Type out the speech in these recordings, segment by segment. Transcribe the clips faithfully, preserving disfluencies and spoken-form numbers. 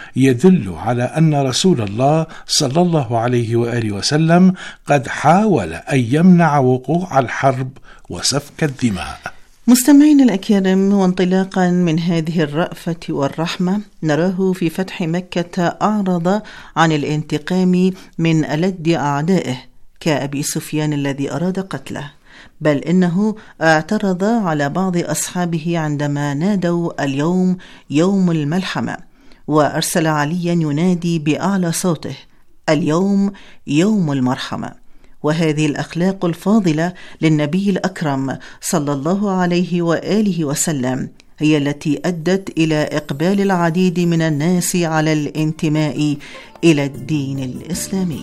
يدل على أن رسول الله صلى الله عليه وآله وسلم قد حاول أن يمنع وقوع الحرب وسفك الدماء. مستمعين الأكارم، وانطلاقا من هذه الرأفة والرحمة نراه في فتح مكة أعرض عن الانتقام من ألد أعدائه كأبي سفيان الذي أراد قتله، بل إنه اعترض على بعض أصحابه عندما نادوا اليوم يوم الملحمة، وأرسل عليا ينادي بأعلى صوته اليوم يوم المرحمة. وهذه الأخلاق الفاضلة للنبي الأكرم صلى الله عليه وآله وسلم هي التي أدت إلى إقبال العديد من الناس على الانتماء إلى الدين الإسلامي.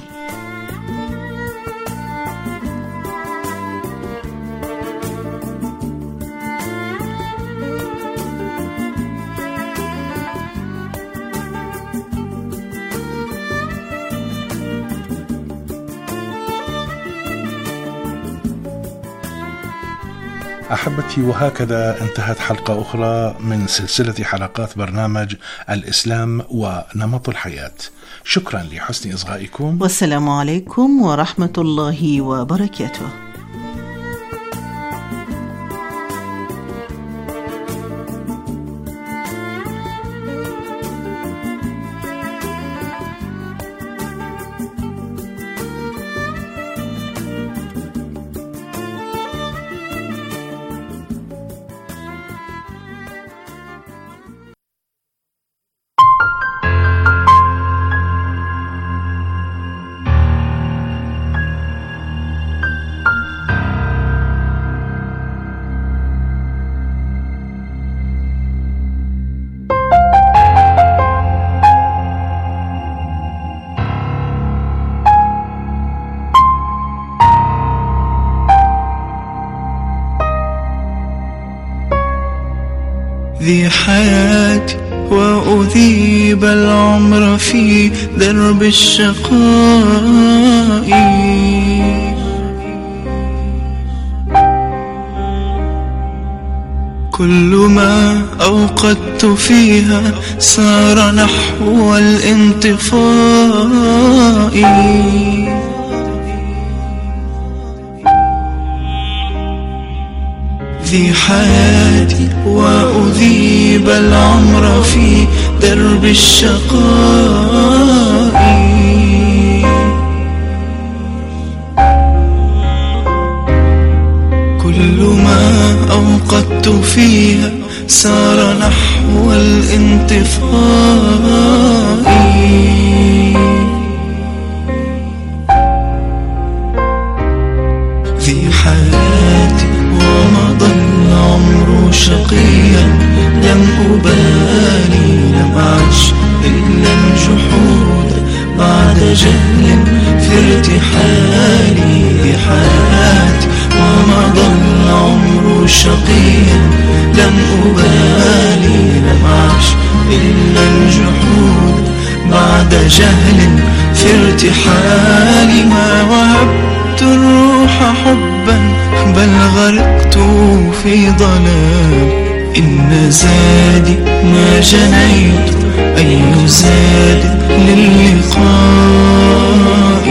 أحبتي، وهكذا انتهت حلقة أخرى من سلسلة حلقات برنامج الإسلام ونمط الحياة. شكرا لحسن إصغائكم، والسلام عليكم ورحمة الله وبركاته. ذي حياتي وأذيب العمر في درب الشقاء، كل ما أوقدت فيها سار نحو الانطفاء. ذي حياتي وأذيب العمر في درب الشقاء، كل ما أوقدت فيها سار نحو الانطفاء. ذي حياتي ومضى العمر شقيا، لم أبالي لم أعش إلا الجحود بعد جهل في ارتحالي. ذي حياتي ومضى العمر شقيا، لم أبالي لم أعش إلا الجحود بعد جهل في ارتحالي. ما وهبت الروح حبا بل غرقت في ضلال، إن زادي ما جنيت أي زاد للقاء.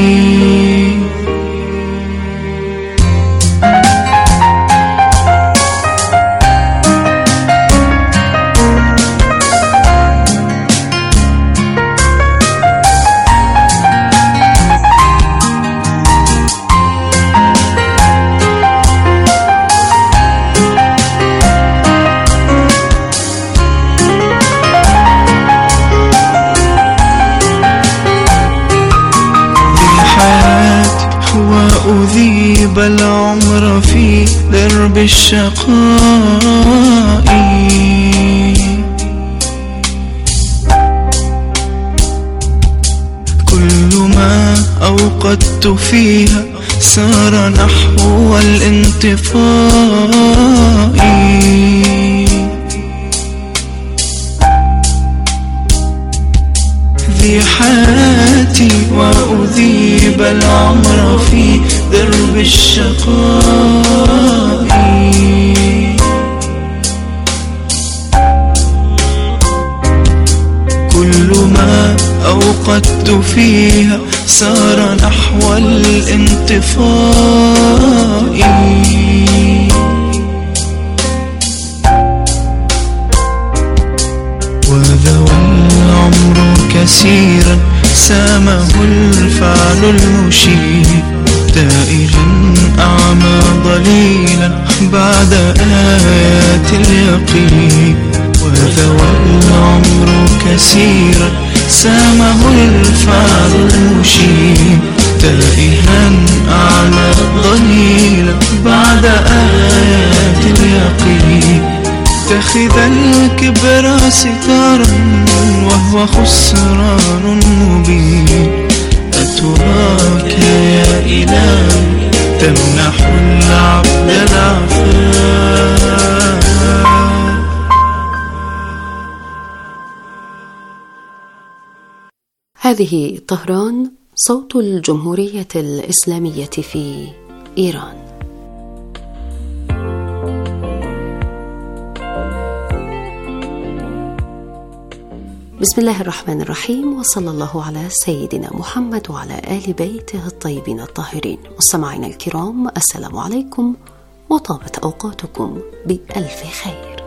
وأذيب العمر في درب الشقاء، كل ما أوقدت فيها سار نحو الانطفاء. ذي حياتي وأذيب العمر في درب الشقاء، كل كل ما أوقدت فيها سار نحو الانطفاء. وذوى العمر كثيرا سامه الفعل المشير، تائها أعمى ضليلا بعد آيات اليقين. وذوى العمر كثيرا سامه الفعل المشير، تائها أعمى ضليلا بعد آيات اليقين. اتخذ الكبر ستارا وهو خسران مبين، أتراك يا إلهي تمنح العبد العفاف. هذه طهران، صوت الجمهورية الإسلامية في إيران. بسم الله الرحمن الرحيم، وصلى الله على سيدنا محمد وعلى آل بيته الطيبين الطاهرين. مستمعينا الكرام، السلام عليكم وطابت أوقاتكم بألف خير.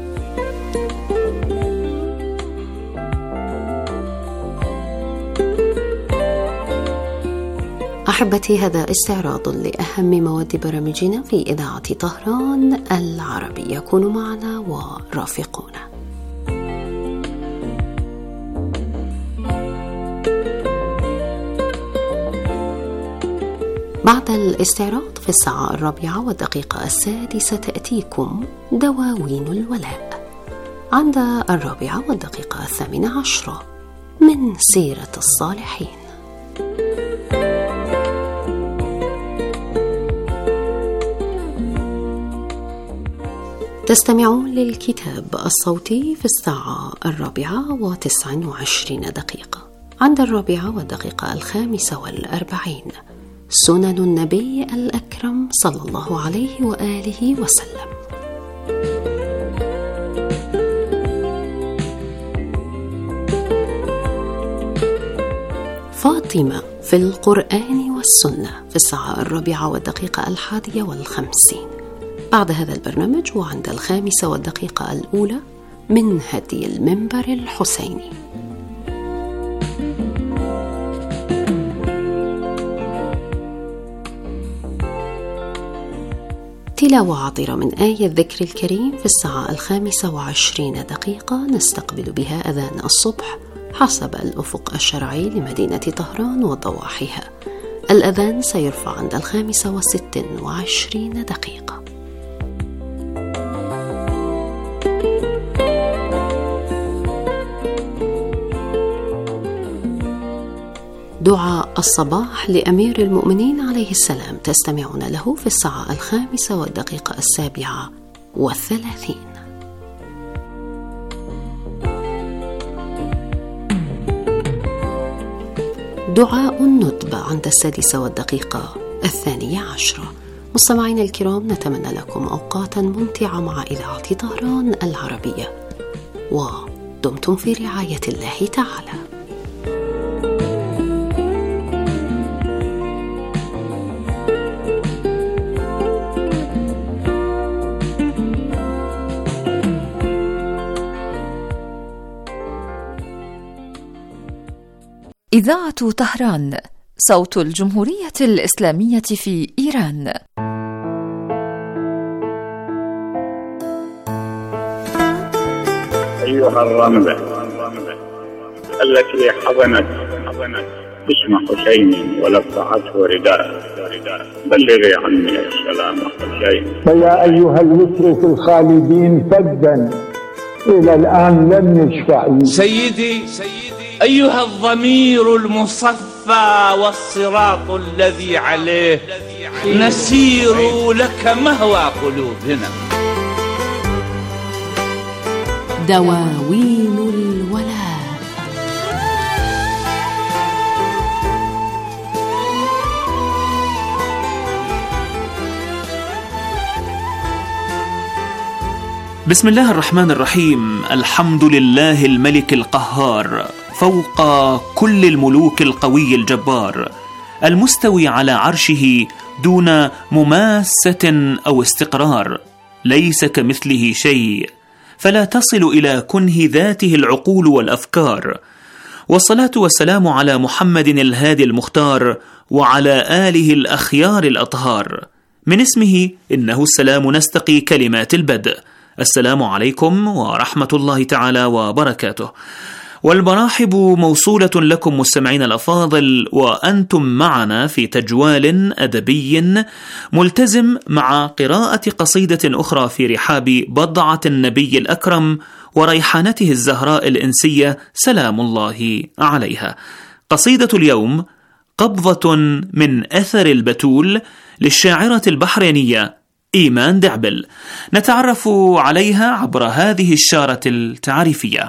أحبتي، هذا استعراض لأهم مواد برامجنا في إذاعة طهران العربية. كونوا معنا ورافقونا. بعد الاستعراض في الساعة الرابعة والدقيقة السادسة تأتيكم دواوين الولاء. عند الرابعة والدقيقة الثامنة عشرة من سيرة الصالحين. تستمعون للكتاب الصوتي في الساعة الرابعة وتسع وعشرين دقيقة. عند الرابعة والدقيقة الخامسة والأربعين سنن النبي الأكرم صلى الله عليه وآله وسلم. فاطمة في القرآن والسنة في الساعة الرابعة والدقيقة الحادية والخمسين. بعد هذا البرنامج وعند الخامسة والدقيقة الأولى من هدي المنبر الحسيني. تلاوة عطرة من آية الذكر الكريم في الساعة الخامسة وعشرين دقيقة نستقبل بها أذان الصبح حسب الأفق الشرعي لمدينة طهران وضواحيها. الأذان سيرفع عند الخامسة وست وعشرين دقيقة. دعاء الصباح لأمير المؤمنين عليه السلام تستمعون له في الساعة الخامسة والدقيقة السابعة والثلاثين. دعاء الندبة عند السادسة والدقيقة الثانية عشرة. مستمعين الكرام، نتمنى لكم أوقاتا ممتعة مع إذاعة طهران العربية، ودمتم في رعاية الله تعالى. إذاعة طهران، صوت الجمهورية الإسلامية في إيران. أيها الرملة التي حضنت اسم حسين ولفعته رداء، بلغي عني السلام حسين. فيا أيها الوتر في الخالدين فدا إلى الآن لم يشفع. سيدي أيها الضمير المصفى والصراط الذي عليه نسير لك مهوى قلوبنا. دواوين الولاء. بسم الله الرحمن الرحيم. الحمد لله الملك القهار، فوق كل الملوك القوي الجبار، المستوي على عرشه دون مماسة أو استقرار، ليس كمثله شيء، فلا تصل إلى كنه ذاته العقول والأفكار. والصلاة والسلام على محمد الهادي المختار وعلى آله الأخيار الأطهار. من اسمه إنه السلام نستقي كلمات البدء. السلام عليكم ورحمة الله تعالى وبركاته، والمراحب موصولة لكم مستمعين الأفاضل، وأنتم معنا في تجوال أدبي ملتزم مع قراءة قصيدة أخرى في رحاب بضعة النبي الأكرم وريحانته الزهراء الإنسية سلام الله عليها. قصيدة اليوم قبضة من أثر البتول للشاعرة البحرينية إيمان دعبل، نتعرف عليها عبر هذه الشارة التعريفية.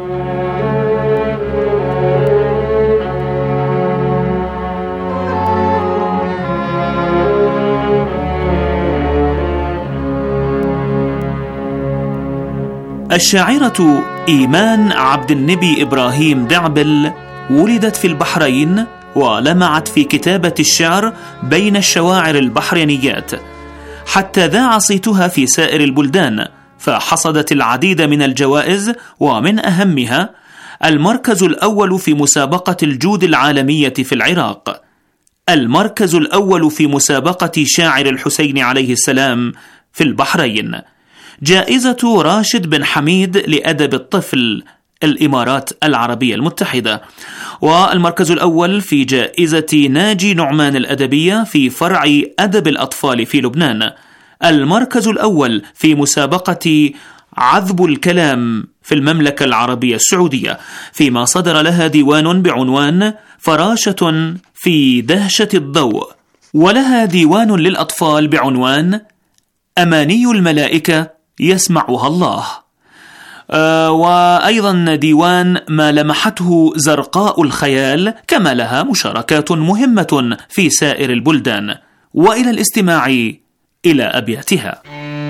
الشاعرة إيمان عبد النبي إبراهيم دعبل ولدت في البحرين، ولمعت في كتابة الشعر بين الشواعر البحرينيات، حتى ذاع صيتها في سائر البلدان، فحصدت العديد من الجوائز، ومن أهمها المركز الأول في مسابقة الجود العالمية في العراق، المركز الأول في مسابقة شاعر الحسين عليه السلام في البحرين، جائزة راشد بن حميد لأدب الطفل الإمارات العربية المتحدة، والمركز الأول في جائزة ناجي نعمان الأدبية في فرع أدب الأطفال في لبنان، المركز الأول في مسابقة عذب الكلام في المملكة العربية السعودية، فيما صدر لها ديوان بعنوان فراشة في دهشة الضوء، ولها ديوان للأطفال بعنوان أماني الملائكة يسمعها الله، أه وأيضا ديوان ما لمحته زرقاء الخيال، كما لها مشاركات مهمة في سائر البلدان. وإلى الاستماع إلى أبياتها.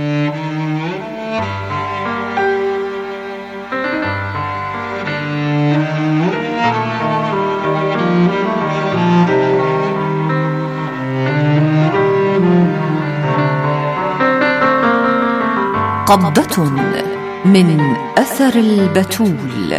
قبضة من أثر البتول.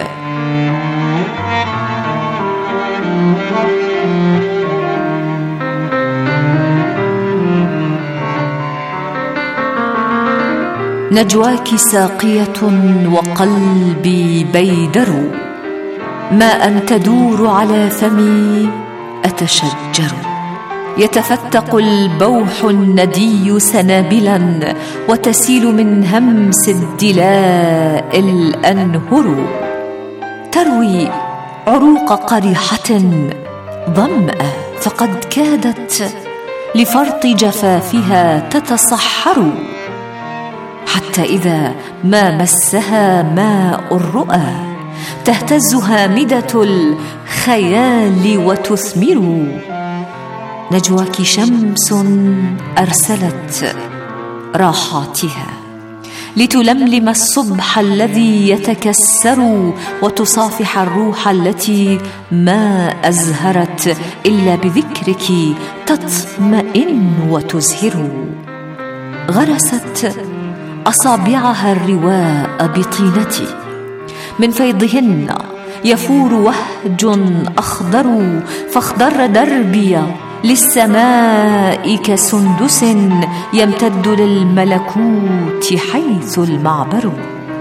نجواك ساقية وقلبي بيدر، ماء تدور على فمي أتشجر، يتفتق البوح الندي سنابلا، وتسيل من همس الدلاء الأنهر، تروي عروق قريحة ظمأ، فقد كادت لفرط جفافها تتصحر، حتى إذا ما مسها ماء الرؤى تهتز هامدة الخيال وتثمر. نجواك شمس أرسلت راحاتها لتلملم الصبح الذي يتكسر، وتصافح الروح التي ما أزهرت إلا بذكرك تطمئن وتزهر. غرست أصابعها الرواء بطينتي، من فيضهن يفور وهج أخضر، فاخضر دربي للسماء كسندس يمتد للملكوت حيث المعبر.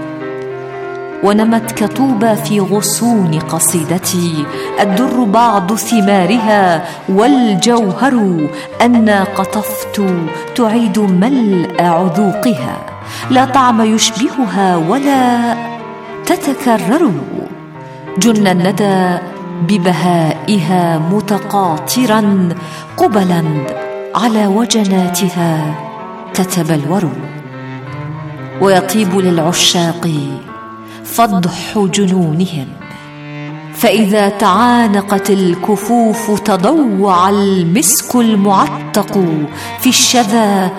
ونمت كطوبى في غصون قصيدتي، الدر بعض ثمارها والجوهر، أنا قطفت تعيد ملء عذوقها، لا طعم يشبهها ولا تتكرر. جن الندى ببهائها متقاطرا، قبلا على وجناتها تتبلور. ويطيب للعشاق فضح جنونهم، فإذا تعانقت الكفوف تضوع المسك المعتق في الشذا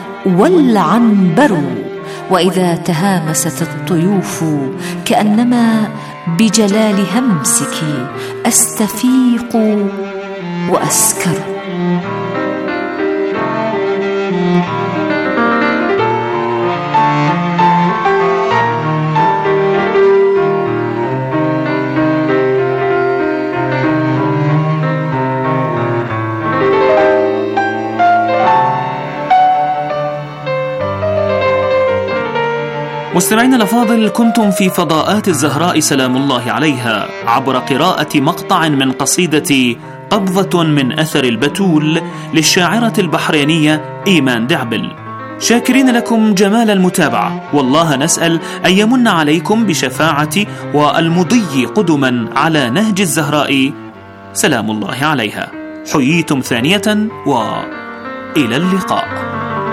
والعنبر. وإذا تهامست الطيوف كأنما بجلال همسك أستفيق وأسكر. مستمعينا الأفاضل، كنتم في فضاءات الزهراء سلام الله عليها عبر قراءة مقطع من قصيدة قبضة من أثر البتول للشاعرة البحرينية إيمان دعبل. شاكرين لكم جمال المتابعة، والله نسأل أن يمن عليكم بشفاعة والمضي قدما على نهج الزهراء سلام الله عليها. حييتم ثانية وإلى اللقاء.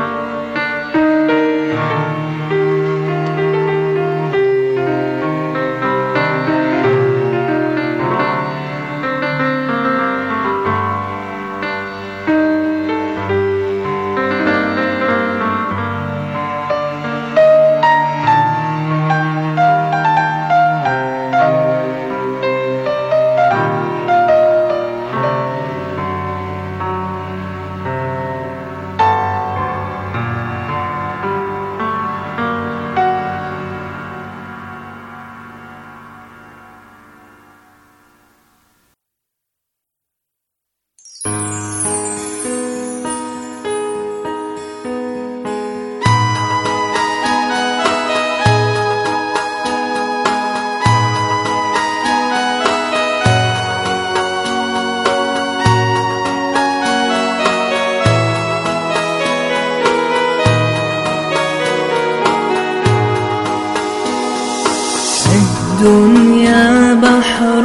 الدنيا بحر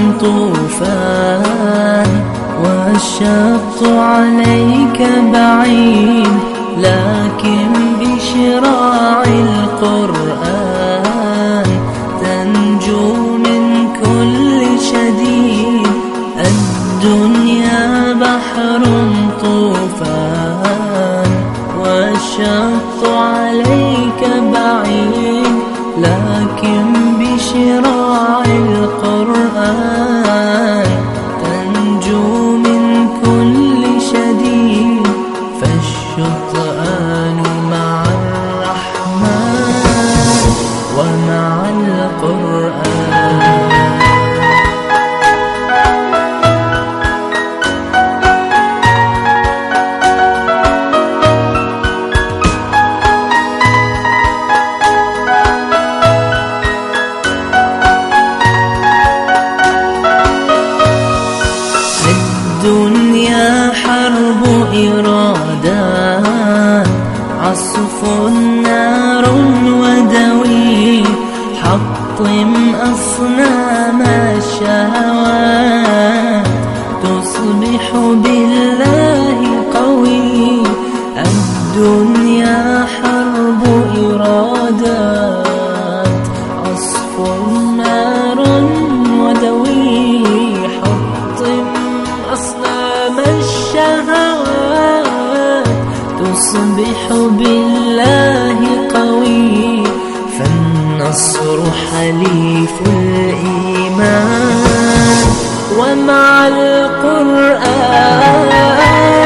طوفان والشط عليك بعيد، لكن بشراع القرآن تنجو من كل شديد. الدنيا بحر طوفان والشط عليك بعيد، لكن بشراع القرآن تنجو من كل شديد. فالشطآن مع الرحمن ومع القرآن. الدنيا حرب إرادات، عصف نار ودوي، حطم أصنام الشهوات تصبح بالله قوي. الدنيا حرب إرادات، عصف نار ودوي، حطم أصنام الشهوات تصبح بالله قوي. فالنصر حليف الإيمان ومع القرآن.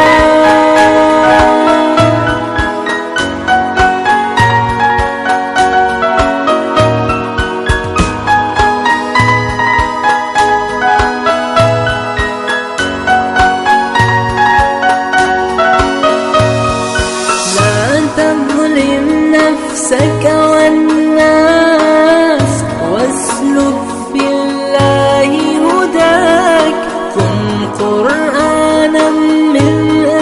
نفسك والناس واسلك بالله هداك، كن قرآنا من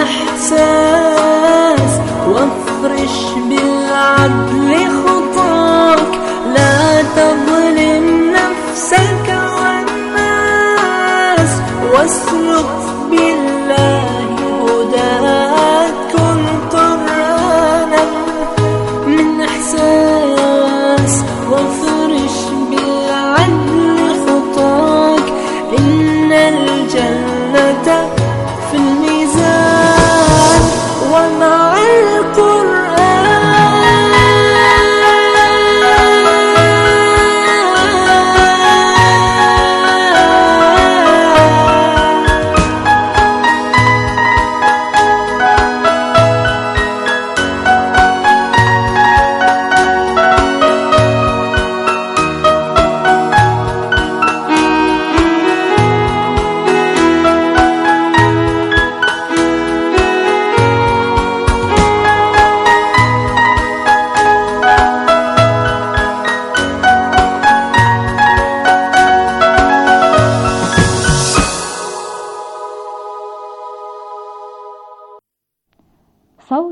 إحساس وافرش بالعدل خطاك. لا تظلم نفسك والناس واسلك بالله هداك، كن قرآنا من إحساس وافرش بالعدل خطاك. إن الجنة في الميزان ومع القرآن.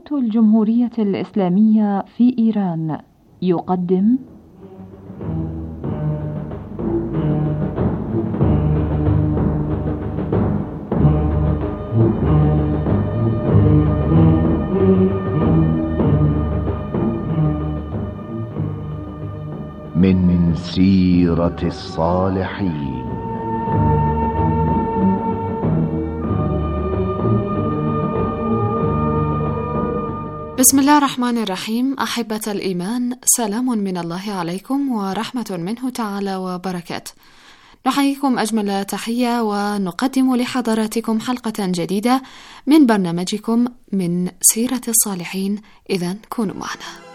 صوت الجمهورية الإسلامية في إيران يقدم من سيرة الصالحين. بسم الله الرحمن الرحيم. أحبة الإيمان، سلام من الله عليكم ورحمة منه تعالى وبركاته. نحييكم أجمل تحية ونقدم لحضراتكم حلقة جديدة من برنامجكم من سيرة الصالحين. إذن كونوا معنا.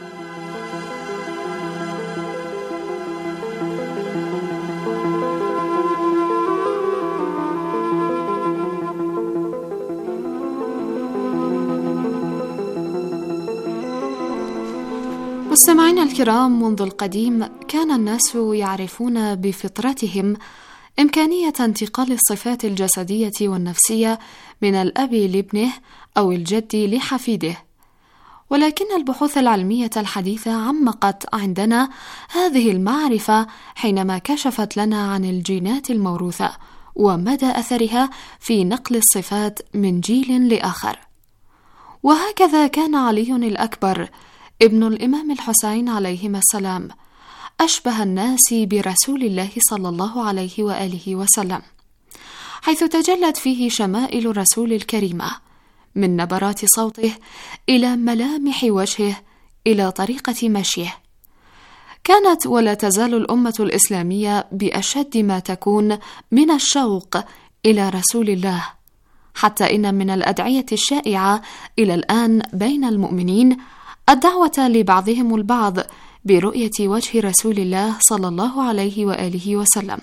مستمعينا الكرام، منذ القديم كان الناس يعرفون بفطرتهم إمكانية انتقال الصفات الجسدية والنفسية من الأب لابنه أو الجد لحفيده، ولكن البحوث العلمية الحديثة عمقت عندنا هذه المعرفة حينما كشفت لنا عن الجينات الموروثة ومدى أثرها في نقل الصفات من جيل لآخر. وهكذا كان علي الأكبر ابن الإمام الحسين عليهما السلام أشبه الناس برسول الله صلى الله عليه وآله وسلم، حيث تجلت فيه شمائل الرسول الكريمة، من نبرات صوته إلى ملامح وجهه إلى طريقة مشيه. كانت ولا تزال الأمة الإسلامية بأشد ما تكون من الشوق إلى رسول الله، حتى إن من الأدعية الشائعة إلى الآن بين المؤمنين الدعوة لبعضهم البعض برؤية وجه رسول الله صلى الله عليه وآله وسلم.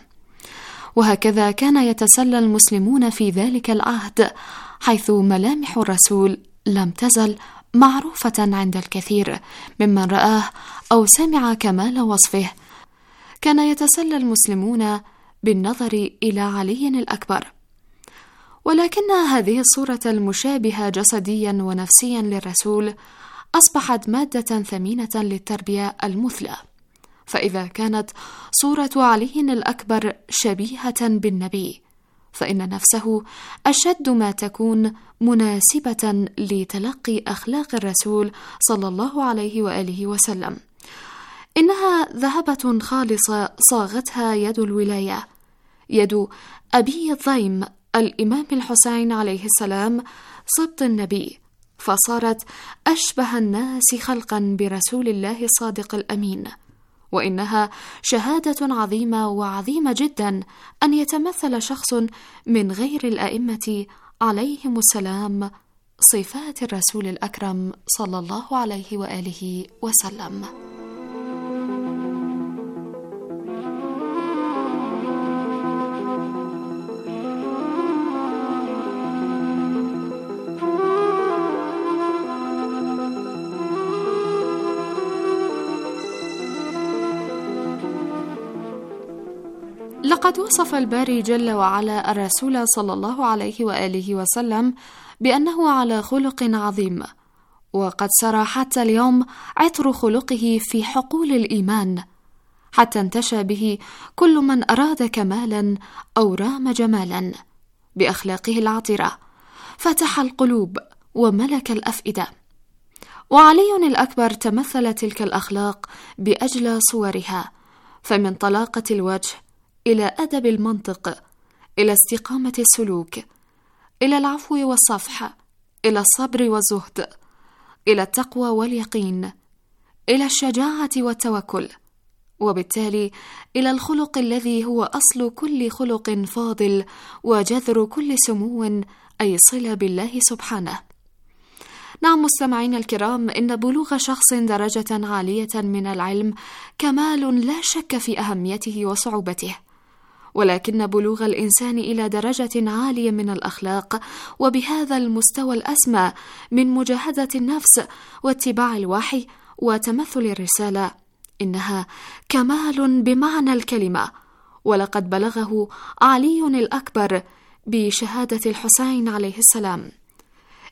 وهكذا كان يتسلى المسلمون في ذلك العهد، حيث ملامح الرسول لم تزل معروفة عند الكثير ممن رآه أو سمع كمال وصفه. كان يتسلى المسلمون بالنظر إلى علي الأكبر، ولكن هذه الصورة المشابهة جسديا ونفسيا للرسول أصبحت مادة ثمينة للتربية المثلى. فإذا كانت صورة علي الأكبر شبيهة بالنبي، فإن نفسه أشد ما تكون مناسبة لتلقي أخلاق الرسول صلى الله عليه وآله وسلم. إنها ذهبة خالصة صاغتها يد الولاية، يد أبي الضيم الإمام الحسين عليه السلام سبط النبي، فصارت أشبه الناس خلقا برسول الله الصادق الأمين. وإنها شهادة عظيمة وعظيمة جدا أن يتمثل شخص من غير الأئمة عليهم السلام صفات الرسول الأكرم صلى الله عليه وآله وسلم. لقد وصف الباري جل وعلا الرسول صلى الله عليه وآله وسلم بأنه على خلق عظيم، وقد سرى حتى اليوم عطر خلقه في حقول الإيمان، حتى انتشى به كل من أراد كمالا أو رام جمالا. بأخلاقه العطرة فتح القلوب وملك الأفئدة. وعلي الأكبر تمثل تلك الأخلاق بأجلى صورها، فمن طلاقة الوجه إلى أدب المنطق، إلى استقامة السلوك، إلى العفو والصفح، إلى الصبر والزهد، إلى التقوى واليقين، إلى الشجاعة والتوكل، وبالتالي إلى الخلق الذي هو أصل كل خلق فاضل وجذر كل سمو، أي صلة بالله سبحانه. نعم مستمعين الكرام، إن بلوغ شخص درجة عالية من العلم كمال لا شك في أهميته وصعوبته، ولكن بلوغ الإنسان إلى درجة عالية من الأخلاق وبهذا المستوى الأسمى من مجاهدة النفس واتباع الوحي وتمثل الرسالة، إنها كمال بمعنى الكلمة. ولقد بلغه علي الأكبر بشهادة الحسين عليه السلام: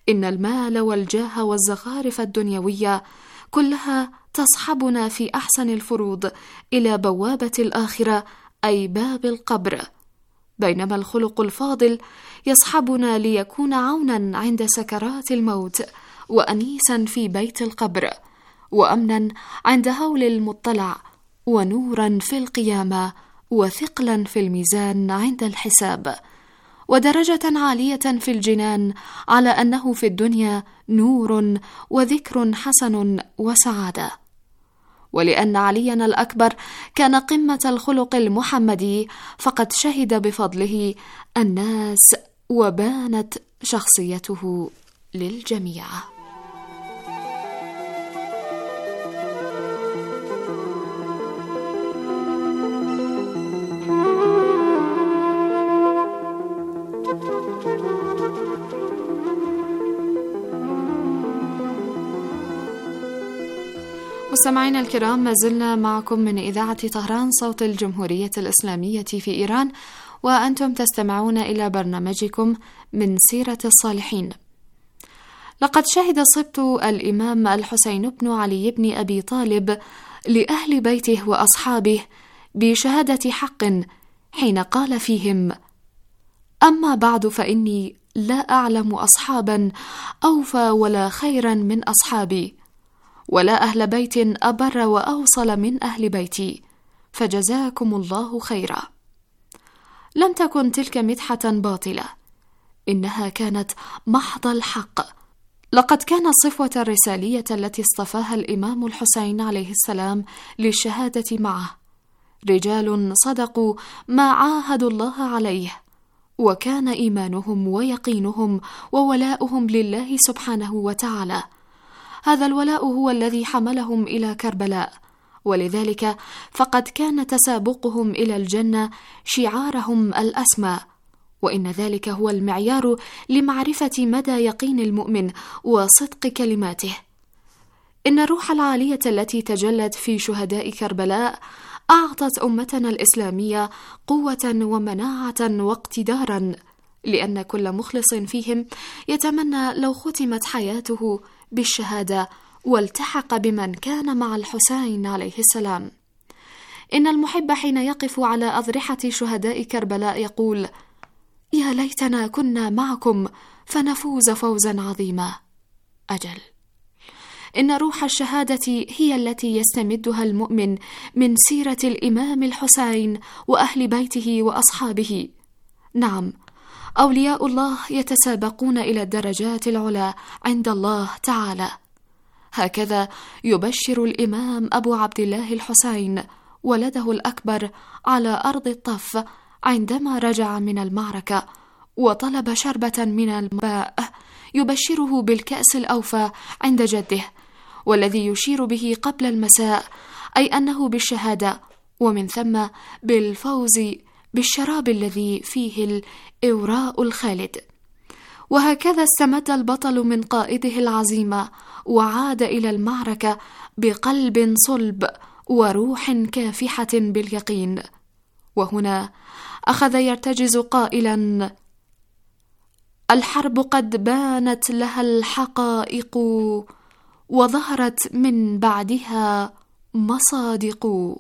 إن المال والجاه والزخارف الدنيوية كلها تصحبنا في أحسن الفروض إلى بوابة الآخرة، أي باب القبر، بينما الخلق الفاضل يصحبنا ليكون عونا عند سكرات الموت، وأنيسا في بيت القبر، وأمنا عند هول المطلع، ونورا في القيامة، وثقلا في الميزان عند الحساب، ودرجة عالية في الجنان على أنه في الدنيا نور وذكر حسن وسعادة. ولأن عليا الأكبر كان قمة الخلق المحمدي، فقد شهد بفضله الناس وبانت شخصيته للجميع. مستمعينا الكرام، ما زلنا معكم من إذاعة طهران صوت الجمهورية الإسلامية في إيران، وأنتم تستمعون إلى برنامجكم من سيرة الصالحين. لقد شهد سبط الإمام الحسين بن علي بن أبي طالب لأهل بيته وأصحابه بشهادة حق حين قال فيهم: أما بعد فإني لا أعلم أصحابا أوفى ولا خيرا من أصحابي، ولا أهل بيت أبر وأوصل من أهل بيتي، فجزاكم الله خيرا. لم تكن تلك مدحة باطلة، إنها كانت محض الحق. لقد كان الصفوة الرسالية التي اصطفاها الإمام الحسين عليه السلام للشهادة معه رجال صدقوا ما عاهدوا الله عليه، وكان إيمانهم ويقينهم وولاؤهم لله سبحانه وتعالى. هذا الولاء هو الذي حملهم إلى كربلاء، ولذلك فقد كان تسابقهم إلى الجنة شعارهم الأسمى، وإن ذلك هو المعيار لمعرفة مدى يقين المؤمن وصدق كلماته. إن الروح العالية التي تجلت في شهداء كربلاء أعطت أمتنا الإسلامية قوة ومناعة واقتدارا، لأن كل مخلص فيهم يتمنى لو ختمت حياته بالشهادة والتحق بمن كان مع الحسين عليه السلام. إن المحب حين يقف على أضرحة شهداء كربلاء يقول: يا ليتنا كنا معكم فنفوز فوزا عظيما. أجل، إن روح الشهادة هي التي يستمدها المؤمن من سيرة الإمام الحسين وأهل بيته وأصحابه. نعم، أولياء الله يتسابقون إلى الدرجات العلى عند الله تعالى. هكذا يبشر الإمام أبو عبد الله الحسين ولده الأكبر على أرض الطف عندما رجع من المعركة وطلب شربة من الماء، يبشره بالكأس الأوفى عند جده، والذي يشير به قبل المساء، أي أنه بالشهادة، ومن ثم بالفوز بالشراب الذي فيه الإوراء الخالد. وهكذا استمد البطل من قائده العزيمة وعاد إلى المعركة بقلب صلب وروح كافحة باليقين. وهنا أخذ يرتجز قائلا: الحرب قد بانت لها الحقائق، وظهرت من بعدها مصادق.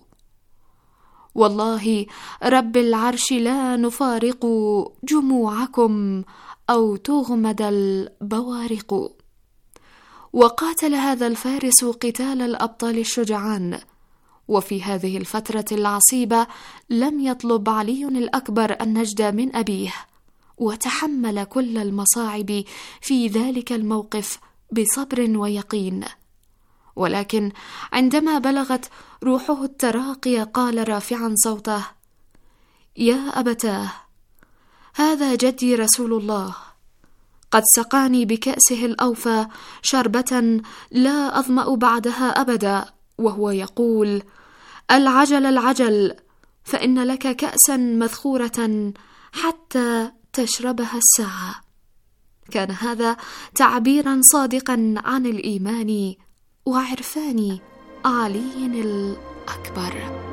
والله رب العرش لا نفارق جموعكم أو تغمد البوارق. وقاتل هذا الفارس قتال الأبطال الشجعان. وفي هذه الفترة العصيبة لم يطلب علي الأكبر النجد من أبيه، وتحمل كل المصاعب في ذلك الموقف بصبر ويقين. ولكن عندما بلغت روحه التراقي قال رافعا صوته: يا أبتاه، هذا جدي رسول الله، قد سقاني بكأسه الأوفى شربة لا أظمأ بعدها أبدا، وهو يقول: العجل العجل، فإن لك كأسا مذخورة حتى تشربها الساعة. كان هذا تعبيرا صادقا عن الإيمان وعرفان علي الأكبر.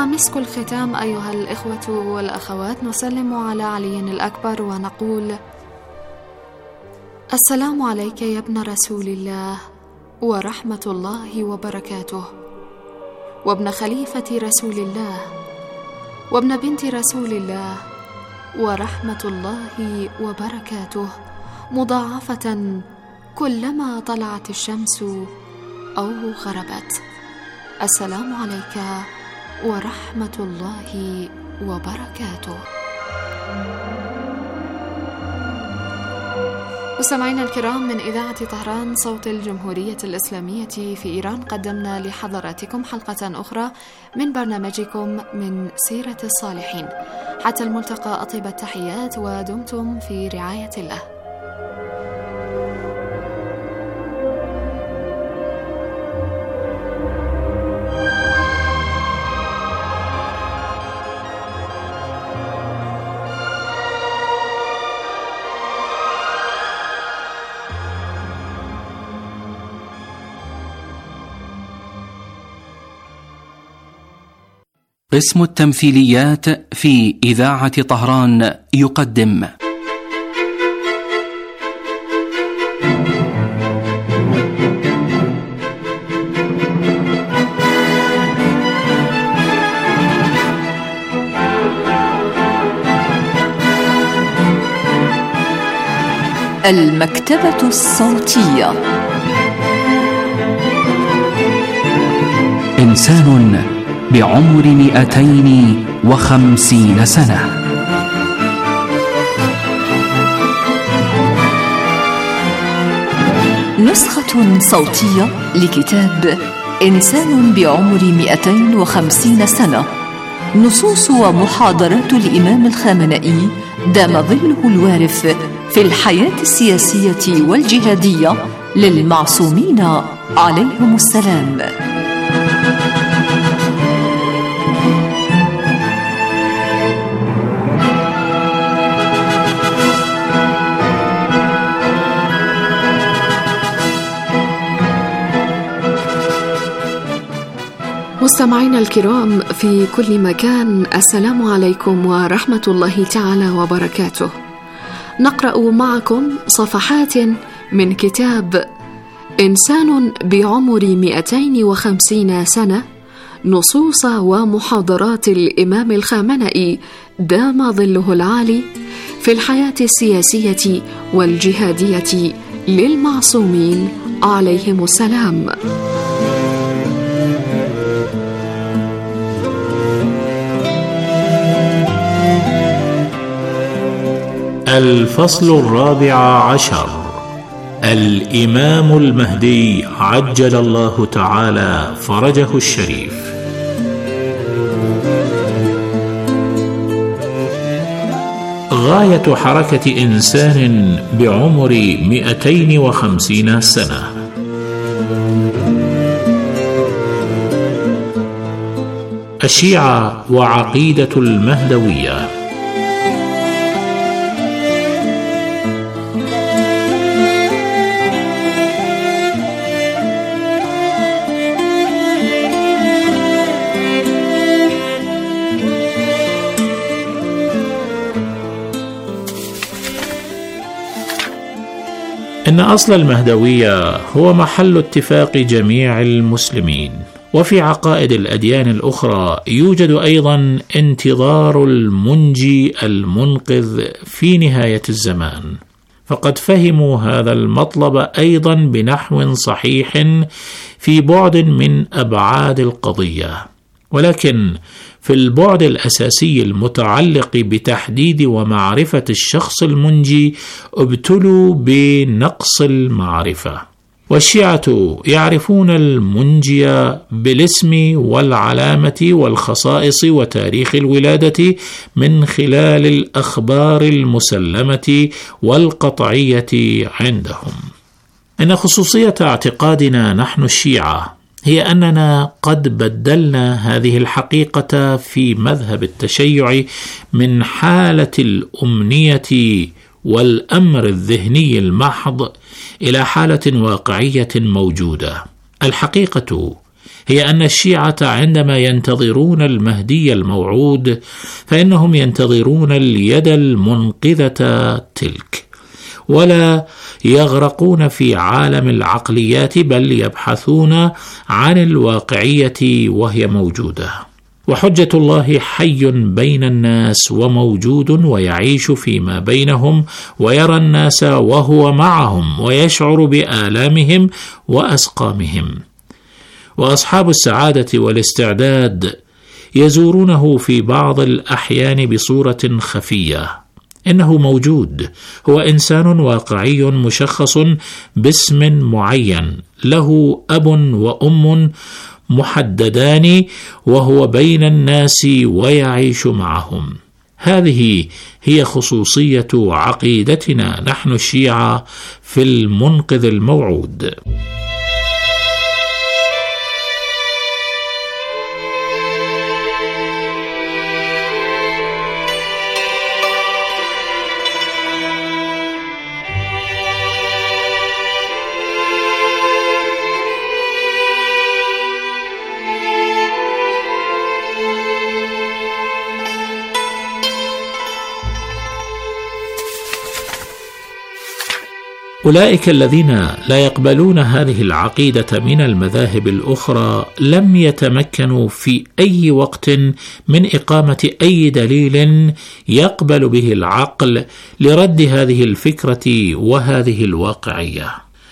مسك الختام أيها الإخوة والأخوات، نسلم على علي الأكبر ونقول: السلام عليك يا ابن رسول الله ورحمة الله وبركاته، وابن خليفة رسول الله، وابن بنت رسول الله ورحمة الله وبركاته، مضاعفة كلما طلعت الشمس أو غربت. السلام عليك ورحمة الله وبركاته. مستمعينا الكرام، من إذاعة طهران صوت الجمهورية الإسلامية في إيران، قدمنا لحضراتكم حلقة أخرى من برنامجكم من سيرة الصالحين. حتى الملتقى، أطيب التحيات ودمتم في رعاية الله. قسم التمثيليات في إذاعة طهران يقدم المكتبة الصوتية. إنسان بعمر مئتين وخمسين سنة. نسخة صوتية لكتاب إنسان بعمر مئتين وخمسين سنة، نصوص ومحاضرات الإمام الخامنئي دام ظله الوارف في الحياة السياسية والجهادية للمعصومين عليهم السلام. مستمعينا الكرام في كل مكان، السلام عليكم ورحمة الله تعالى وبركاته. نقرأ معكم صفحات من كتاب إنسان بعمر مئتين وخمسين سنة، نصوص ومحاضرات الإمام الخامنئي دام ظله العالي في الحياة السياسية والجهادية للمعصومين عليهم السلام. الفصل الرابع عشر: الإمام المهدي عجل الله تعالى فرجه الشريف. غاية حركة إنسان بعمر مئتين وخمسين سنة. الشيعة وعقيدة المهدوية. إن أصل المهدوية هو محل اتفاق جميع المسلمين، وفي عقائد الأديان الأخرى يوجد أيضا انتظار المنجي المنقذ في نهاية الزمان، فقد فهموا هذا المطلب أيضا بنحو صحيح في بعد من أبعاد القضية، ولكن في البعد الأساسي المتعلق بتحديد ومعرفة الشخص المنجي ابتلوا بنقص المعرفة. والشيعة يعرفون المنجي بالاسم والعلامة والخصائص وتاريخ الولادة من خلال الأخبار المسلمة والقطعية عندهم. إن خصوصية اعتقادنا نحن الشيعة هي أننا قد بدلنا هذه الحقيقة في مذهب التشيع من حالة الأمنية والأمر الذهني المحض إلى حالة واقعية موجودة. الحقيقة هي أن الشيعة عندما ينتظرون المهدي الموعود فإنهم ينتظرون اليد المنقذة تلك، ولا يغرقون في عالم العقليات، بل يبحثون عن الواقعية وهي موجودة. وحجة الله حي بين الناس وموجود ويعيش فيما بينهم، ويرى الناس وهو معهم، ويشعر بآلامهم وأسقامهم. وأصحاب السعادة والاستعداد يزورونه في بعض الأحيان بصورة خفية. إنه موجود، هو إنسان واقعي مشخص باسم معين، له أب وأم محددان، وهو بين الناس ويعيش معهم. هذه هي خصوصية عقيدتنا نحن الشيعة في المنقذ الموعود. أولئك الذين لا يقبلون هذه العقيدة من المذاهب الأخرى لم يتمكنوا في أي وقت من إقامة أي دليل يقبل به العقل لرد هذه الفكرة وهذه الواقعية.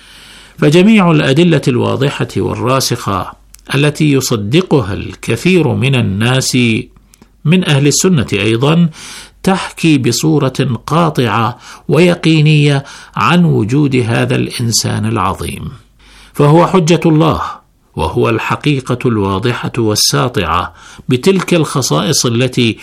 فجميع الأدلة الواضحة والراسخة التي يصدقها الكثير من الناس من أهل السنة أيضا تحكي بصورة قاطعة ويقينية عن وجود هذا الإنسان العظيم، فهو حجة الله، وهو الحقيقة الواضحة والساطعة بتلك الخصائص التي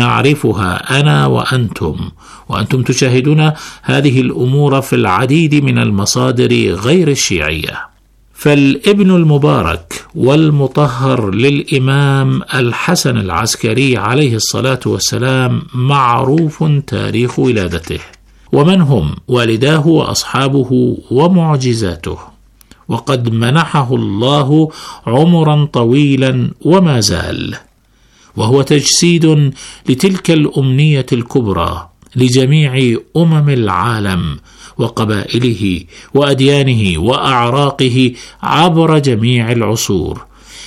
نعرفها أنا وأنتم، وأنتم تشاهدون هذه الأمور في العديد من المصادر غير الشيعية. فالابن المبارك والمطهر للإمام الحسن العسكري عليه الصلاة والسلام معروف تاريخ ولادته، ومن هم والداه وأصحابه ومعجزاته، وقد منحه الله عمرا طويلا وما زال، وهو تجسيد لتلك الأمنية الكبرى لجميع أمم العالم وقبائله وأديانه وأعراقه عبر جميع العصور.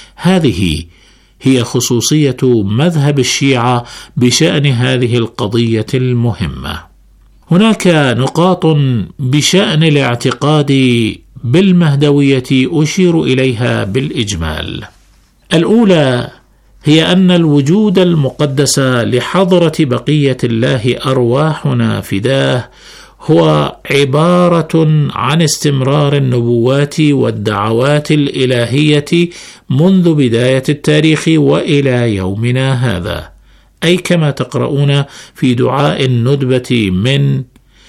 هذه هي خصوصية مذهب الشيعة بشأن هذه القضية المهمة. هناك نقاط بشأن الاعتقاد بالمهدوية أشير إليها بالإجمال. الأولى هي أن الوجود المقدس لحضرة بقية الله أرواحنا فداه هو عبارة عن استمرار النبوات والدعوات الإلهية منذ بداية التاريخ وإلى يومنا هذا، أي كما تقرؤون في دعاء الندبة من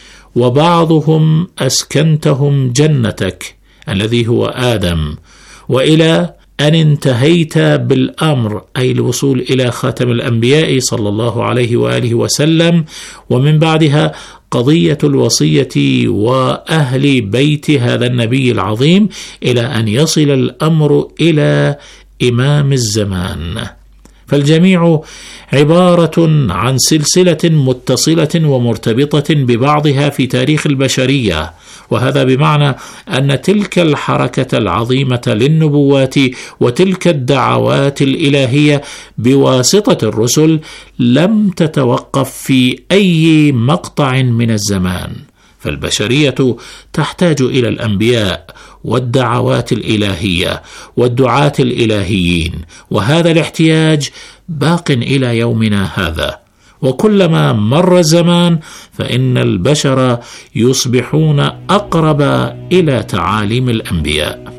وبعضهم أسكنتهم جنتك الذي هو آدم، وإلى أن انتهيت بالأمر، أي الوصول إلى خاتم الأنبياء صلى الله عليه وآله وسلم، ومن بعدها قضية الوصية وأهل بيت هذا النبي العظيم، إلى أن يصل الأمر إلى إمام الزمان. فالجميع عبارة عن سلسلة متصلة ومرتبطة ببعضها في تاريخ البشرية، وهذا بمعنى أن تلك الحركة العظيمة للنبوات وتلك الدعوات الإلهية بواسطة الرسل لم تتوقف في أي مقطع من الزمان، فالبشرية تحتاج إلى الأنبياء والدعوات الإلهية والدعاة الإلهيين، وهذا الاحتياج باق إلى يومنا هذا. وكلما مر الزمان فإن البشر يصبحون أقرب إلى تعاليم الأنبياء.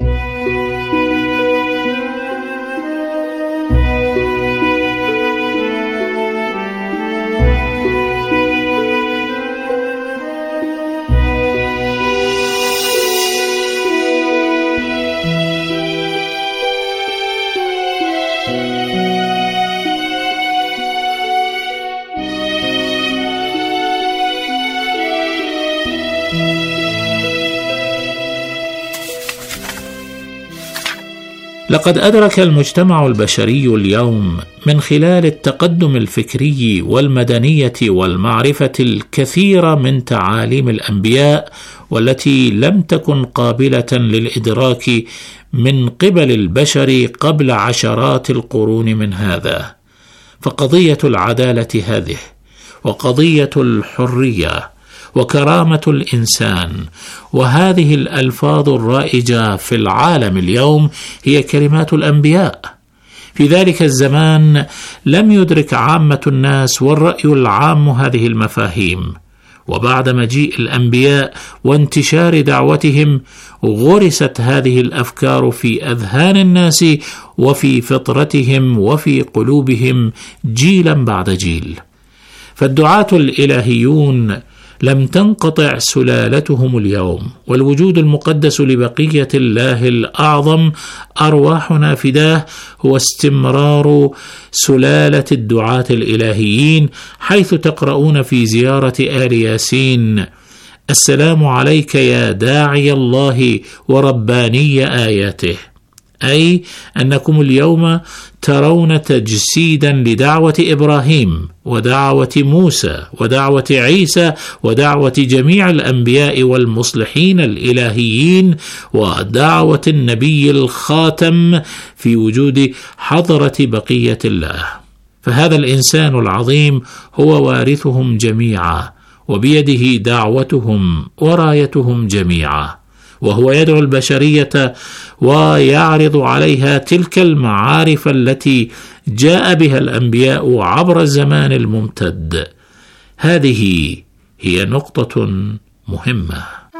لقد أدرك المجتمع البشري اليوم من خلال التقدم الفكري والمدنية والمعرفة الكثير من تعاليم الأنبياء، والتي لم تكن قابلة للإدراك من قبل البشر قبل عشرات القرون من هذا. فقضية العدالة هذه، وقضية الحرية، وكرامة الإنسان، وهذه الألفاظ الرائجة في العالم اليوم هي كلمات الأنبياء. في ذلك الزمان لم يدرك عامة الناس والرأي العام هذه المفاهيم، وبعد مجيء الأنبياء وانتشار دعوتهم غرست هذه الأفكار في أذهان الناس وفي فطرتهم وفي قلوبهم جيلا بعد جيل. فالدعاة الإلهيون لم تنقطع سلالتهم اليوم، والوجود المقدس لبقية الله الأعظم أرواحنا فداه هو استمرار سلالة الدعاة الإلهيين، حيث تقرؤون في زيارة آل ياسين: السلام عليك يا داعي الله ورباني آياته، أي أنكم اليوم ترون تجسيدا لدعوة إبراهيم ودعوة موسى ودعوة عيسى ودعوة جميع الأنبياء والمصلحين الإلهيين ودعوة النبي الخاتم في وجود حضرة بقية الله. فهذا الإنسان العظيم هو وارثهم جميعا، وبيده دعوتهم ورايتهم جميعا، وهو يدعو البشرية ويعرض عليها تلك المعارف التي جاء بها الأنبياء عبر الزمان الممتد. هذه هي نقطة مهمة.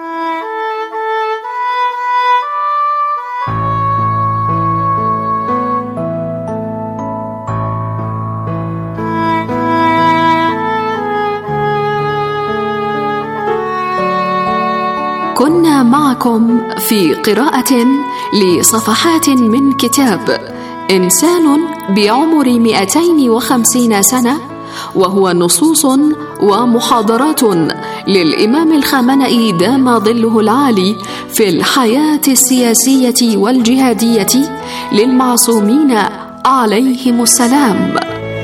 كنا معكم في قراءة لصفحات من كتاب إنسان بعمر مئتين وخمسين سنة، وهو نصوص ومحاضرات للإمام الخامنئي دام ظله العالي في الحياة السياسية والجهادية للمعصومين عليهم السلام.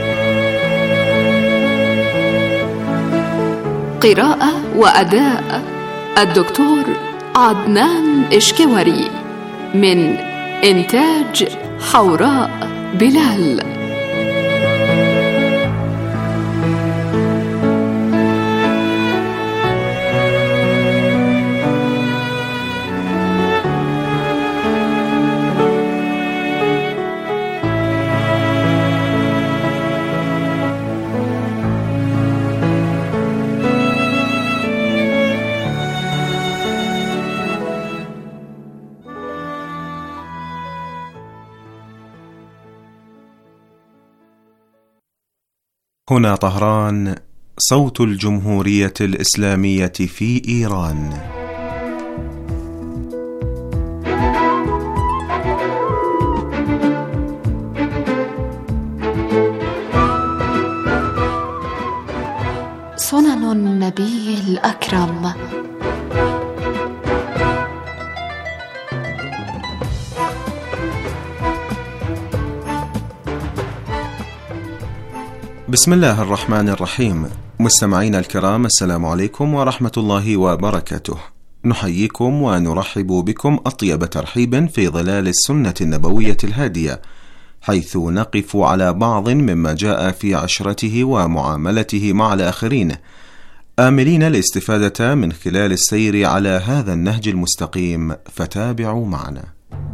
قراءة وأداء الدكتور عدنان إشكوري، من إنتاج حوراء بلال. هنا طهران، صوت الجمهورية الإسلامية في إيران. سنن النبي الأكرم. بسم الله الرحمن الرحيم. مستمعينا الكرام، السلام عليكم ورحمة الله وبركاته. نحييكم ونرحب بكم أطيب ترحيب في ظلال السنة النبوية الهادية، حيث نقف على بعض مما جاء في عشرته ومعاملته مع الآخرين، آملين الاستفادة من خلال السير على هذا النهج المستقيم، فتابعوا معنا.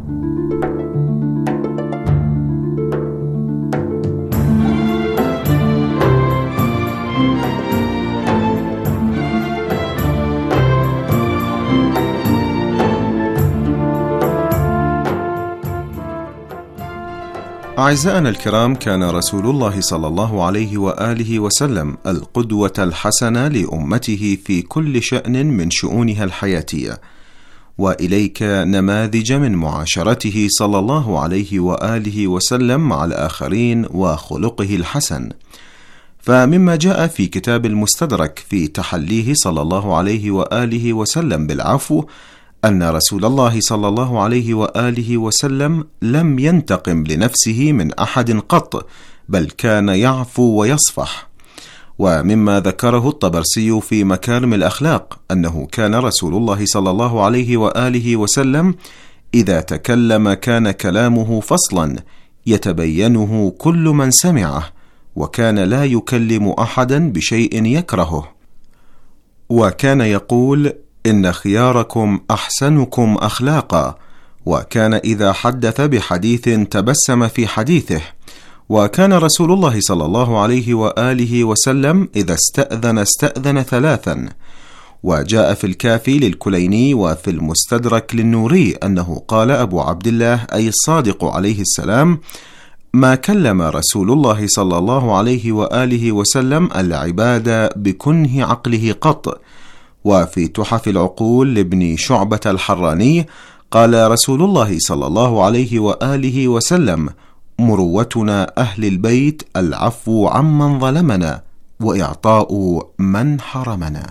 أعزائنا الكرام، كان رسول الله صلى الله عليه وآله وسلم القدوة الحسنة لأمته في كل شأن من شؤونها الحياتية، وإليك نماذج من معاشرته صلى الله عليه وآله وسلم مع الآخرين وخلقه الحسن. فمما جاء في كتاب المستدرك في تحليه صلى الله عليه وآله وسلم بالعفو أن رسول الله صلى الله عليه وآله وسلم لم ينتقم لنفسه من أحد قط، بل كان يعفو ويصفح. ومما ذكره الطبرسي في مكارم الأخلاق أنه كان رسول الله صلى الله عليه وآله وسلم إذا تكلم كان كلامه فصلا يتبينه كل من سمعه، وكان لا يكلم أحدا بشيء يكرهه، وكان يقول: إن خياركم أحسنكم أخلاقا. وكان إذا حدث بحديث تبسم في حديثه. وكان رسول الله صلى الله عليه وآله وسلم إذا استأذن استأذن ثلاثا. وجاء في الكافي للكليني وفي المستدرك للنوري أنه قال أبو عبد الله أي الصادق عليه السلام: ما كلم رسول الله صلى الله عليه وآله وسلم العباد بكنه عقله قط. وفي تحف العقول لابن شعبة الحراني قال رسول الله صلى الله عليه وآله وسلم: مروتنا أهل البيت العفو عمن ظلمنا وإعطاء من حرمنا.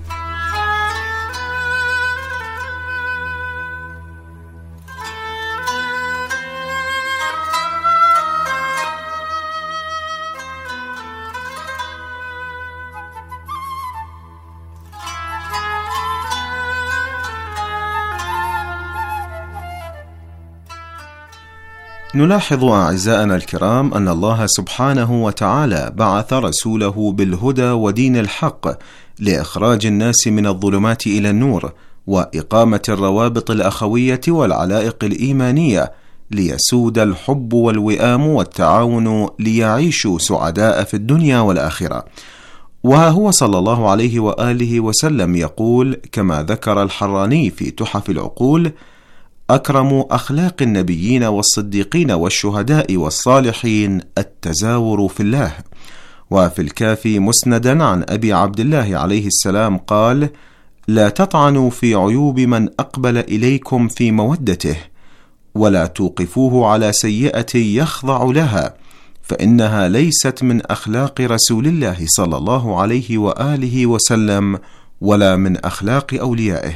نلاحظ أعزائنا الكرام أن الله سبحانه وتعالى بعث رسوله بالهدى ودين الحق لإخراج الناس من الظلمات إلى النور، وإقامة الروابط الأخوية والعلائق الإيمانية، ليسود الحب والوئام والتعاون ليعيشوا سعداء في الدنيا والآخرة. وها هو صلى الله عليه وآله وسلم يقول كما ذكر الحراني في تحف العقول: أكرم أخلاق النبيين والصديقين والشهداء والصالحين التزاور في الله. وفي الكافي مسندا عن أبي عبد الله عليه السلام قال: لا تطعنوا في عيوب من أقبل إليكم في مودته، ولا توقفوه على سيئة يخضع لها، فإنها ليست من أخلاق رسول الله صلى الله عليه وآله وسلم ولا من أخلاق أوليائه.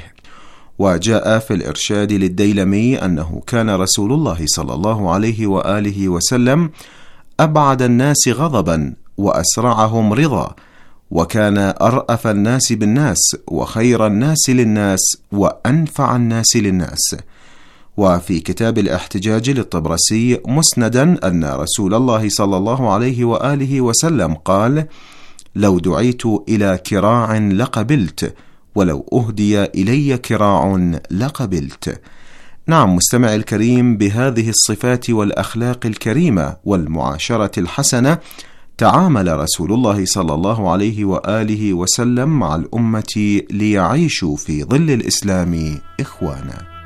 وجاء في الإرشاد للديلمي أنه كان رسول الله صلى الله عليه وآله وسلم أبعد الناس غضبا وأسرعهم رضا، وكان أرأف الناس بالناس وخير الناس للناس وأنفع الناس للناس. وفي كتاب الاحتجاج للطبرسي مسندا أن رسول الله صلى الله عليه وآله وسلم قال: لو دعيت إلى كراع لقبلت، ولو أهدي إلي كراع لقبلت. نعم مستمع الكريم، بهذه الصفات والأخلاق الكريمة والمعاشرة الحسنة تعامل رسول الله صلى الله عليه وآله وسلم مع الأمة ليعيشوا في ظل الإسلام إخوانا.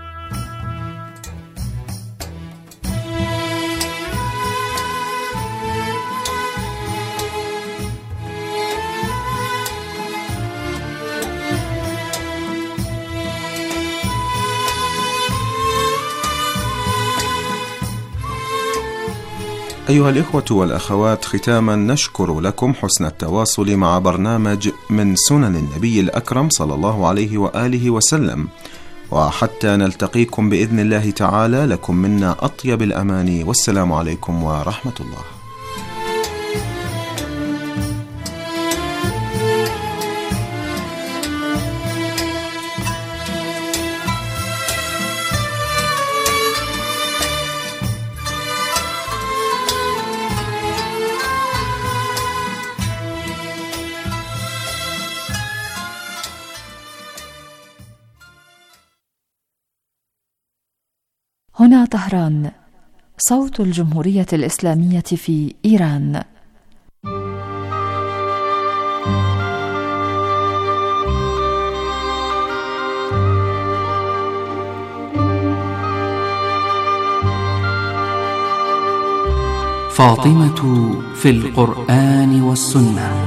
أيها الإخوة والأخوات، ختاما نشكر لكم حسن التواصل مع برنامج من سنن النبي الأكرم صلى الله عليه وآله وسلم، وحتى نلتقيكم بإذن الله تعالى لكم منا أطيب الأماني، والسلام عليكم ورحمة الله. هنا طهران، صوت الجمهورية الإسلامية في إيران. فاطمة في القرآن والسنة.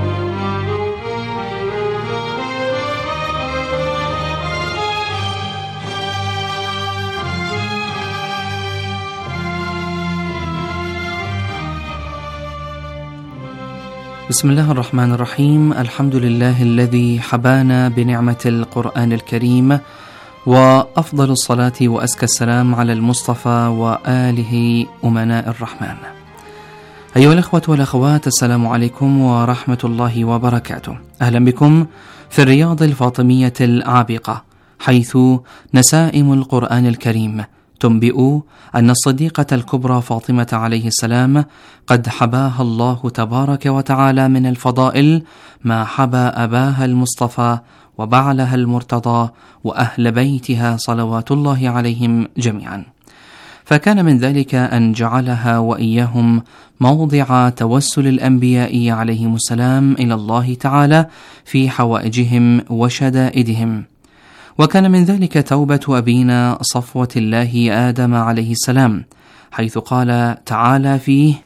بسم الله الرحمن الرحيم. الحمد لله الذي حبانا بنعمة القرآن الكريم، وأفضل الصلاة وأزكى السلام على المصطفى وآله أمناء الرحمن. أيها الأخوة والأخوات، السلام عليكم ورحمة الله وبركاته. أهلا بكم في الرياض الفاطمية العابقة، حيث نسائم القرآن الكريم تنبئ أن الصديقة الكبرى فاطمة عليه السلام قد حباها الله تبارك وتعالى من الفضائل ما حبا أباها المصطفى وبعلها المرتضى وأهل بيتها صلوات الله عليهم جميعا. فكان من ذلك أن جعلها وإياهم موضع توسل الأنبياء عليهم السلام إلى الله تعالى في حوائجهم وشدائدهم. وكان من ذلك توبة أبينا صفوة الله آدم عليه السلام، حيث قال تعالى فيه: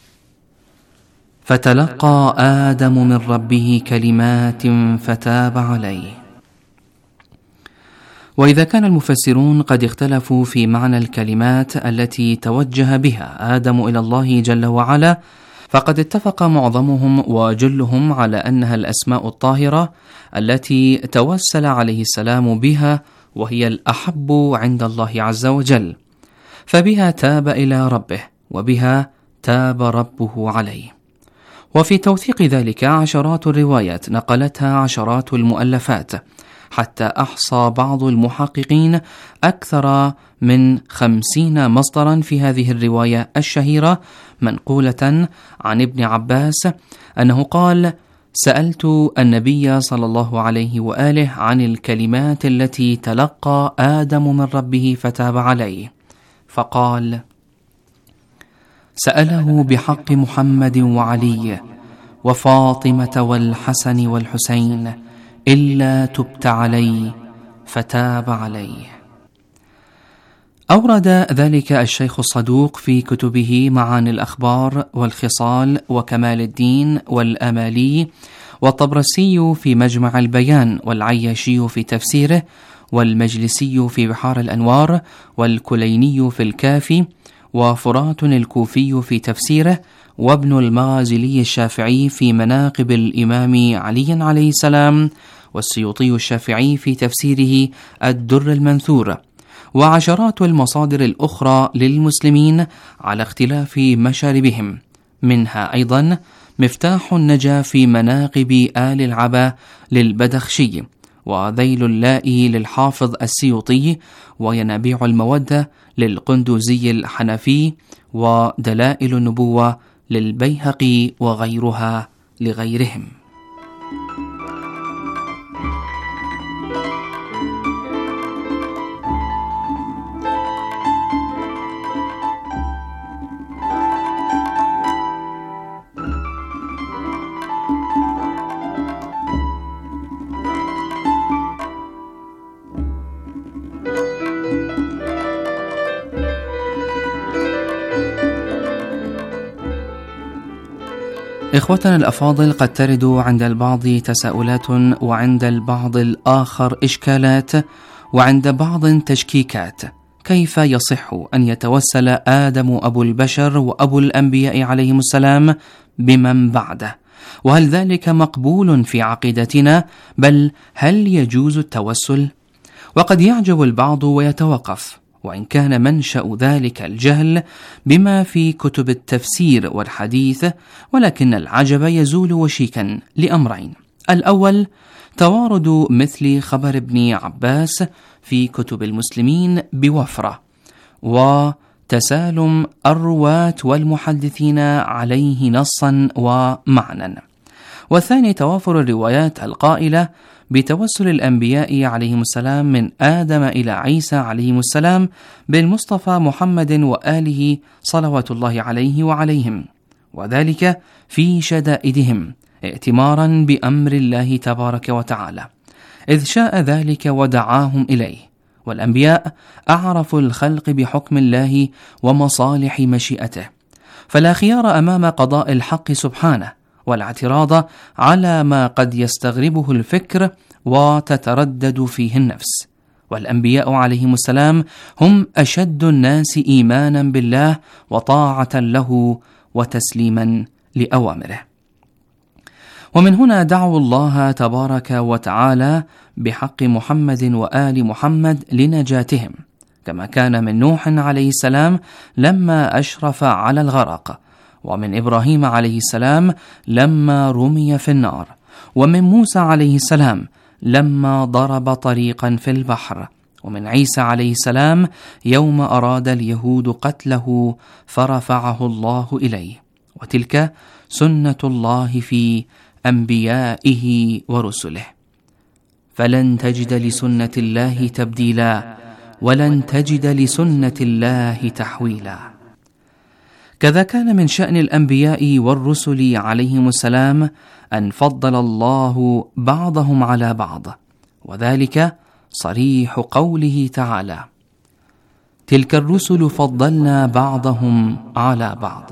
فتلقى آدم من ربه كلمات فتاب عليه. وإذا كان المفسرون قد اختلفوا في معنى الكلمات التي توجه بها آدم إلى الله جل وعلا، فقد اتفق معظمهم وجلهم على أنها الأسماء الطاهرة التي توسل عليه السلام بها، وهي الأحب عند الله عز وجل، فبها تاب إلى ربه وبها تاب ربه عليه. وفي توثيق ذلك عشرات الروايات نقلتها عشرات المؤلفات، حتى أحصى بعض المحققين أكثر من خمسين مصدرا في هذه الرواية الشهيرة، منقولة عن ابن عباس أنه قال: سألت النبي صلى الله عليه وآله عن الكلمات التي تلقى آدم من ربه فتاب عليه، فقال: سأله بحق محمد وعلي وفاطمة والحسن والحسين إلا تبت علي فتاب عليه. أورد ذلك الشيخ الصدوق في كتبه معاني الأخبار والخصال وكمال الدين والأمالي، والطبرسي في مجمع البيان، والعياشي في تفسيره، والمجلسي في بحار الأنوار، والكليني في الكافي، وفرات الكوفي في تفسيره، وابن المغازلي الشافعي في مناقب الإمام علي عليه السلام، والسيوطي الشافعي في تفسيره الدر المنثور، وعشرات المصادر الأخرى للمسلمين على اختلاف مشاربهم، منها أيضا مفتاح النجا في مناقب آل العبا للبدخشي، وذيل اللائي للحافظ السيوطي، وينابيع المودة للقندوزي الحنفي، ودلائل النبوة للبيهقي، وغيرها لغيرهم. إخوتنا الأفاضل، قد ترد عند البعض تساؤلات، وعند البعض الآخر إشكالات، وعند بعض تشكيكات. كيف يصح أن يتوسل آدم أبو البشر وأبو الأنبياء عليهم السلام بمن بعده؟ وهل ذلك مقبول في عقيدتنا؟ بل هل يجوز التوسل؟ وقد يعجب البعض ويتوقف، وإن كان منشأ ذلك الجهل بما في كتب التفسير والحديث، ولكن العجب يزول وشيكا لأمرين: الأول توارد مثل خبر ابن عباس في كتب المسلمين بوفرة، وتسالم الرواة والمحدثين عليه نصا ومعنى. والثاني توافر الروايات القائلة بتوسل الأنبياء عليهم السلام من آدم إلى عيسى عليهم السلام بالمصطفى محمد وآله صلوات الله عليه وعليهم، وذلك في شدائدهم ائتمارا بأمر الله تبارك وتعالى، إذ شاء ذلك ودعاهم إليه. والأنبياء أعرف الخلق بحكم الله ومصالح مشيئته، فلا خيار أمام قضاء الحق سبحانه، والاعتراض على ما قد يستغربه الفكر وتتردد فيه النفس. والأنبياء عليهم السلام هم أشد الناس إيمانا بالله وطاعة له وتسليما لأوامره. ومن هنا دعوا الله تبارك وتعالى بحق محمد وآل محمد لنجاتهم، كما كان من نوح عليه السلام لما أشرف على الغرق، ومن إبراهيم عليه السلام لما رمي في النار، ومن موسى عليه السلام لما ضرب طريقا في البحر، ومن عيسى عليه السلام يوم أراد اليهود قتله فرفعه الله إليه. وتلك سنة الله في أنبيائه ورسله، فلن تجد لسنة الله تبديلا ولن تجد لسنة الله تحويلا. كذا كان من شأن الأنبياء والرسل عليهم السلام أن فضل الله بعضهم على بعض، وذلك صريح قوله تعالى: تلك الرسل فضلنا بعضهم على بعض.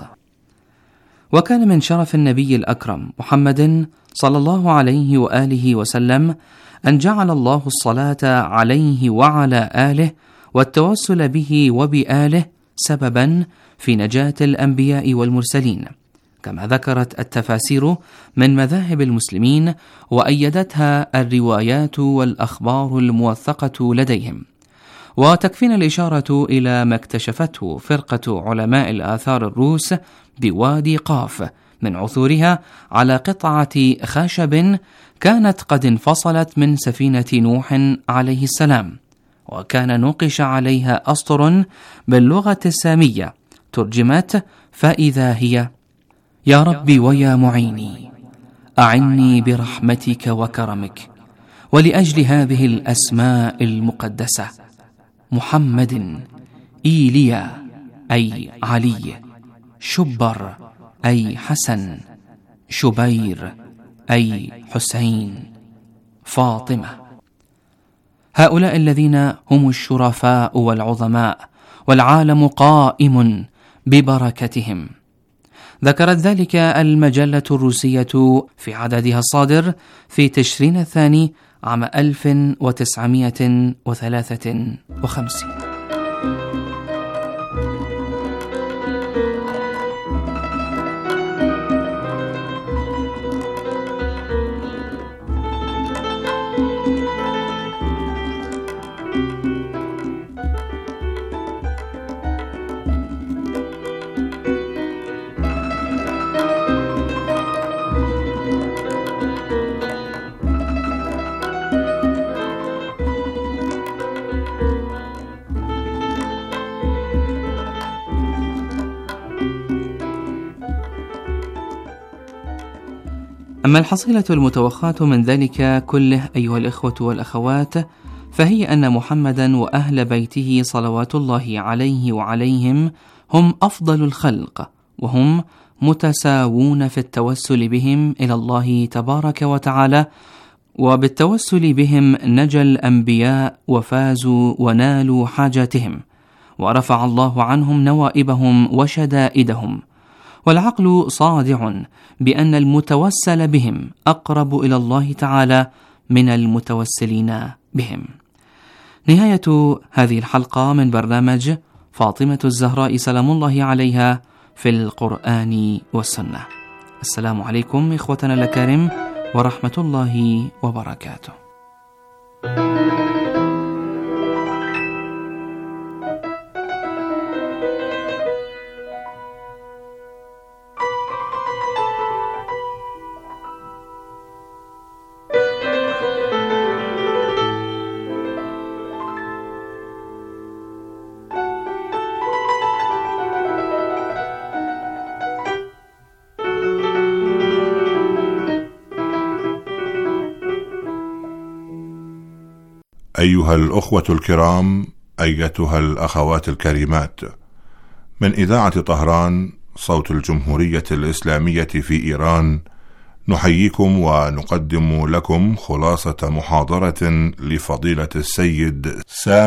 وكان من شرف النبي الأكرم محمد صلى الله عليه وآله وسلم أن جعل الله الصلاة عليه وعلى آله والتوسل به وبآله سببا في نجاة الأنبياء والمرسلين، كما ذكرت التفاسير من مذاهب المسلمين وأيدتها الروايات والأخبار الموثقة لديهم. وتكفينا الإشارة إلى ما اكتشفته فرقة علماء الآثار الروس بوادي قاف من عثورها على قطعة خشب كانت قد انفصلت من سفينة نوح عليه السلام، وكان نقش عليها أسطر باللغة السامية ترجمت فإذا هي: يا ربي ويا معيني أعني برحمتك وكرمك ولأجل هذه الأسماء المقدسة: محمد، إيليا أي علي، شبر أي حسن، شبير أي حسين، فاطمة. هؤلاء الذين هم الشرفاء والعظماء، والعالم قائم ببركتهم. ذكرت ذلك المجلة الروسية في عددها الصادر في تشرين الثاني عام ألف وتسعمائة وثلاثة وخمسين. أما الحصيلة المتوخاة من ذلك كله أيها الإخوة والأخوات، فهي أن محمدا وأهل بيته صلوات الله عليه وعليهم هم أفضل الخلق، وهم متساوون في التوسل بهم إلى الله تبارك وتعالى، وبالتوسل بهم نجا الأنبياء وفازوا ونالوا حاجاتهم، ورفع الله عنهم نوائبهم وشدائدهم. والعقل صادع بأن المتوسل بهم أقرب إلى الله تعالى من المتوسلين بهم. نهاية هذه الحلقة من برنامج فاطمة الزهراء سلام الله عليها في القرآن والسنة. السلام عليكم إخوتنا الأكارم ورحمة الله وبركاته. أيها الأخوة الكرام، أيتها الأخوات الكريمات، من إذاعة طهران صوت الجمهورية الإسلامية في إيران، نحييكم ونقدم لكم خلاصة محاضرة لفضيلة السيد سامي